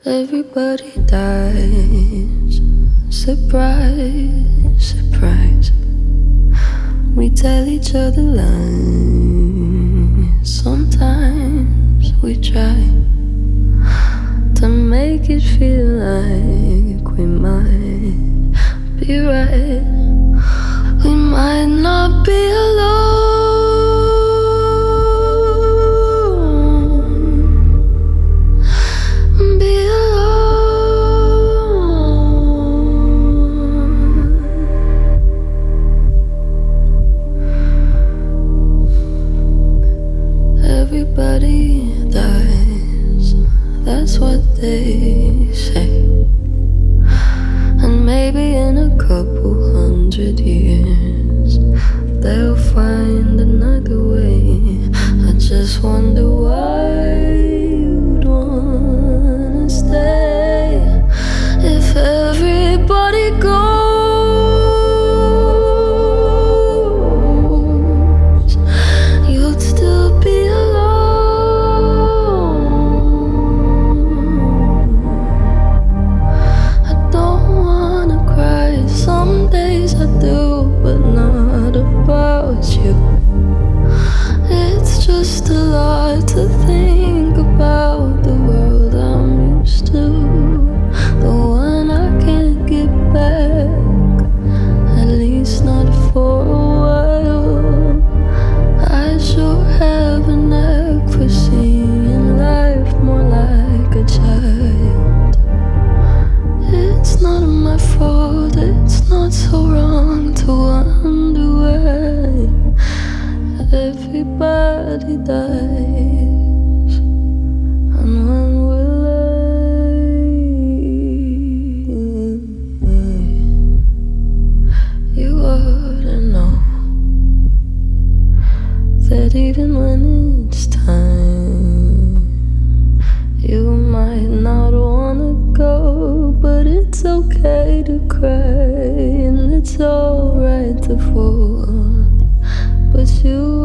Everybody dies. Surprise, surprise. We tell each other lies. Sometimes we try to make it feel like we might be right. We might not be alone. Be alone. Everybody dies. That's what they say. And maybe in a couple 100 years they'll find another way. I just wonder why you'd wanna stay. If everybody goes, you'd still be alone. I don't wanna cry. Some days I do, but not about you. It's just a lot to think about. The world I'm used to, the one I can't get back, at least not for a while. I sure have a knack for seeing life more like a child. It's not my fault, it's not so wrong to wonder why everybody dies. And when will you ought to know that even when it's time, you might not wanna go, but it's okay to cry and it's alright to fall. But you